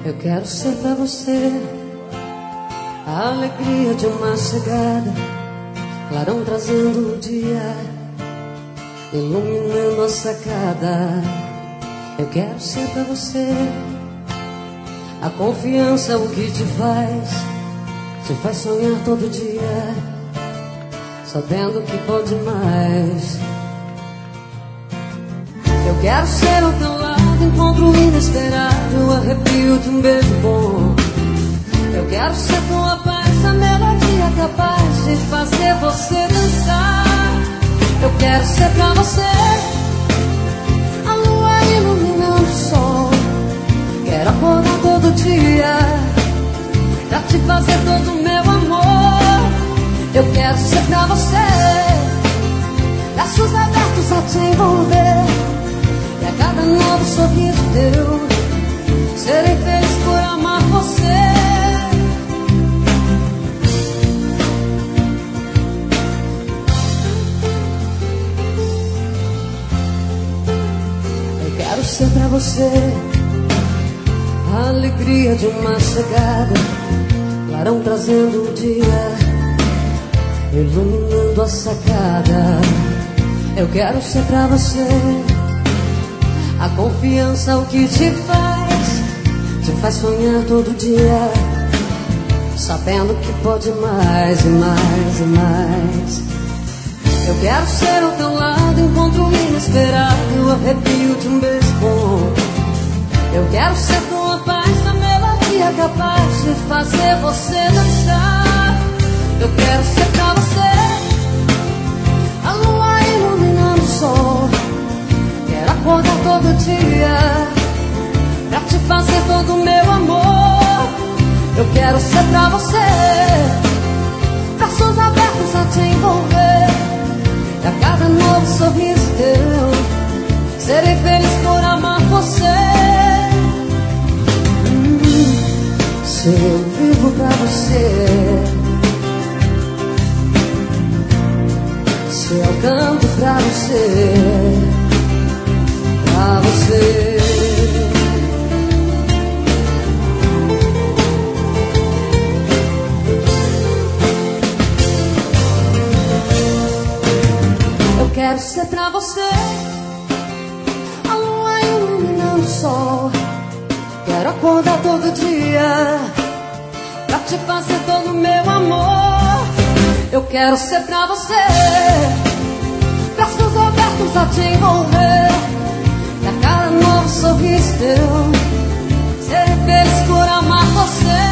Eu quero ser pra você a alegria de uma chegada, clarão trazendo o dia, iluminando a sacada. Eu quero ser pra você a confiança, o que te faz sonhar todo dia, sabendo que pode mais. Eu quero ser ao teu lado, encontro inesperado, arrepio de um beijo bom. Eu quero ser tua paz, a melodia capaz de fazer você dançar. Eu quero ser pra você a lua iluminando o sol. Quero acordar todo dia pra te fazer todo o meu amor. Eu quero ser pra você braços abertos a te envolver, e a cada novo sorriso teu serei feliz por amar você. Eu quero ser pra você a alegria de uma chegada, clarão trazendo o dia, iluminando a sacada. Eu quero ser pra você a confiança, o que te faz sonhar todo dia, sabendo que pode mais e mais e mais. Eu quero ser ao teu lado, encontro inesperado, arrepio de um beijo bom. Eu quero ser tua paz, a melodia capaz de fazer você dançar. Eu quero ser pra você a lua iluminando o sol. Quero acordar todo dia pra te fazer todo o meu amor. Eu quero ser pra você braços abertos a te envolver, e a cada novo sorriso teu serei feliz por amar você. Se eu vivo pra você, se eu canto pra você, pra você. Eu quero ser pra você a lua iluminando o sol. Quero acordar todo dia pra te fazer todo o meu amor. Eu quero ser pra você braços abertos a te envolver, e a cada novo sorriso teu serei feliz por amar você.